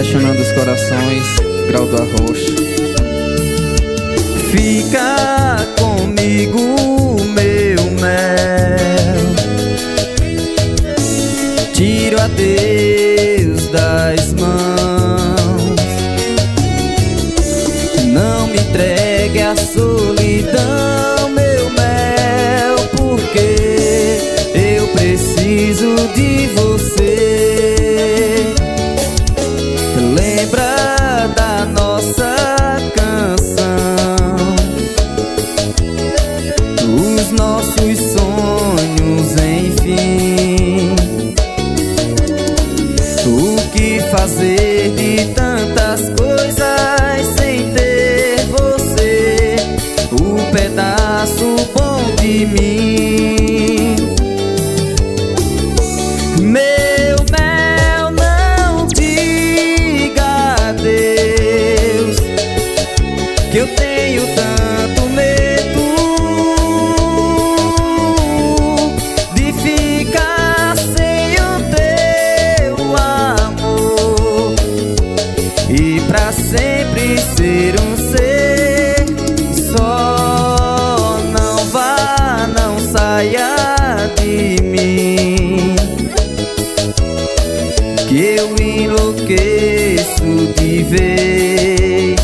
apaixonando os corações, Grau da Rocha. Fica comigo, meu mel, tiro a Deus das mãos, não me entregue à solidão, meu mel, porque eu preciso de você. Lembra da nossa canção, os nossos sonhos, enfim. O que fazer de tantas coisas sem ter você, o pedaço bom de mim. Meu mel, não diga adeus, que eu tenho tanto medo de ficar sem o teu amor e pra sempre ser um ser só. Não vá, não saia de mim, que eu enlouqueço de vez.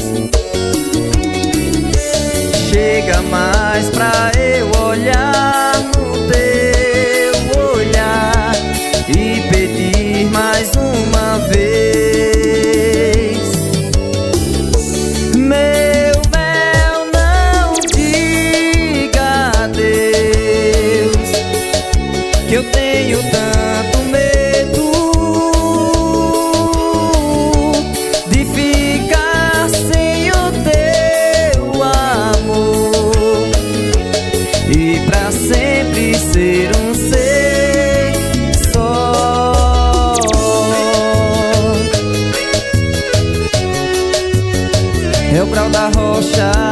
Chega mais pra eu olhar no teu olhar e pedir mais uma vez. Meu mel, não diga adeus, que eu tenho tanto medo de ficar sem o teu amor e pra sempre ser um ser só. É o Grau da Rocha.